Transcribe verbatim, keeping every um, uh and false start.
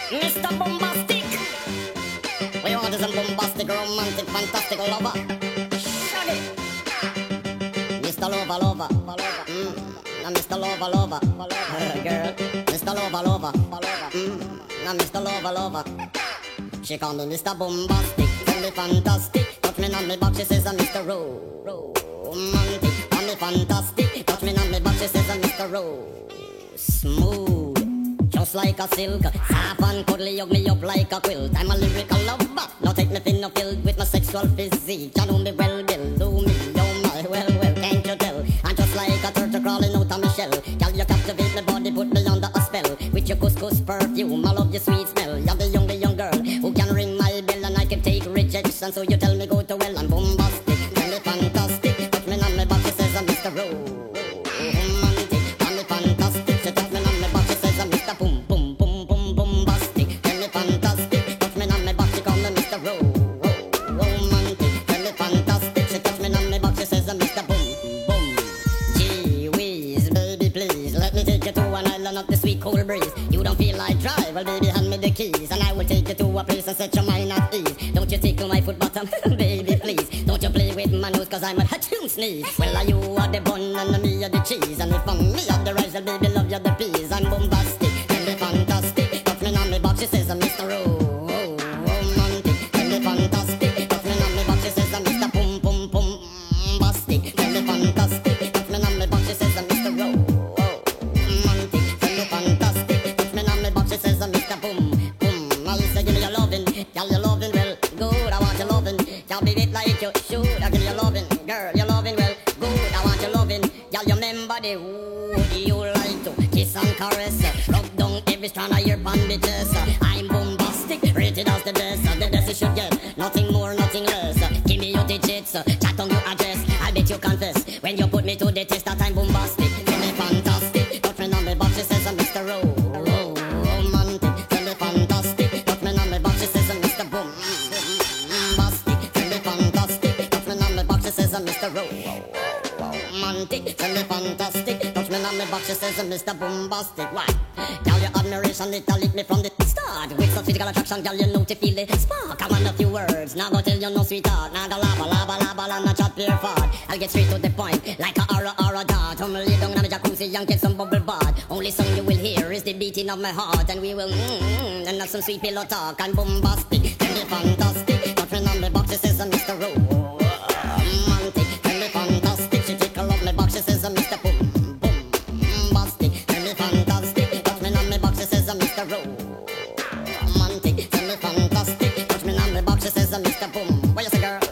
Mister Bombastic. We want is a bombastic, romantic, fantastic lover. Shut it. Mister Lover, lover, mm. Now Mister Lover, lover, uh, girl. Mister Lover, lover, mm. Now Mister Lover, lover. She call me Mister Bombastic, tell me fantastic. Touch me on me back, she says I'm Mister Romantic. Call me fantastic, touch me on me back, she says I'm Mister Ro Smooth, just like a silk. Soft and cuddly, hug me up like a quilt. I'm a lyrical lover, now take me thin or filled with my sexual physique. You know me well, Bill, do me, oh my, well, well, can't you tell? I'm just like a turtle crawling out of my shell. Girl, you captivate my body, put me under a spell. With your couscous perfume, I love your sweet smell. You're the young, the young girl who can ring my bell, and I can take rejection. So you tell me go to well, I'm bombastic, tell me fantastic. Touch me on my back, she says I'm Mister Romantic. Tell me fantastic, she touch me on my back, she says I'm Mister Boom, boom, boom, boom, bombastic. Tell me fantastic, touch me on my back, she call me Mister Romantic. Tell me fantastic, she touch me on my back, she says I'm Mister Boom, boom. Gee whiz, baby please, let me take you to an island of the sweet cool breeze. You don't feel like drive, well baby hand me the keys, and I will take you to a place and set your mind at ease. Don't you tickle my foot bottom, baby please. Don't you play with my nose, cause I'm a hatchoon sneeze. Well, are you are the bun and me are the cheese, and if I'm me are the rice, well baby love you the peas. I'm bombastic, tell me fantastic. Touch me on me back, she says I'm Mister Romantic. Tell me fantastic, touch me on me back, she says I'm Mister Boom, boom, boom, bastic. Tell me fantastic, touch me on me back, she says I'm Mister Romantic. Tell me fantastic, touch me on me back, she says I'm Mister Boom, boom. I say give me your lovin', girl, your lovin' well good. I want your lovin', can't be it like you should. I give you your lovin', girl, your lovin' well good. I want your lovin', girl, you remember the wood you like to kiss and caress. Rub down every strand of your bandages. I'm bombastic, rated as the best. The best you should get, nothing more, nothing less. Give me your digits, chat on your address. I bet you confess when you put me to the test that I'm bombastic. Tell me fantastic, touch me on me back, she says I'm Mister Romantic. Tell me fantastic, touch me on me back, she says I'm Mister Boom, bombastic. Tell me fantastic, touch me on me back, she says I'm Mister Romantic. Tell me fantastic, touch me on me back, she says I'm Mister Bombastic. Why? Girl, your admiration, it lit me from the start. With some physical attraction, girl, you know to feel the spark. I want a few words, now go tell you no sweetheart. Now go lava, lava, lava, and not chat pure fart. I'll get straight to the point, like a aura, aura dart. I'm lay down in a jacuzzi and get some bubble bath. Only song you will hear is the beating of my heart, and we will mmm, and have some sweet pillow talk. And bombastic, tell me fantastic, touch me on the box, she says I'm Mister Romantic. Tell me fantastic, she tickle up my box, she says I'm Mister Boom, bombastic. Tell me fantastic, touch me on my box, she says I'm Mister Romantic. Tell me fantastic, touch me on my box, she says I'm Mister Boom. What you say, girl?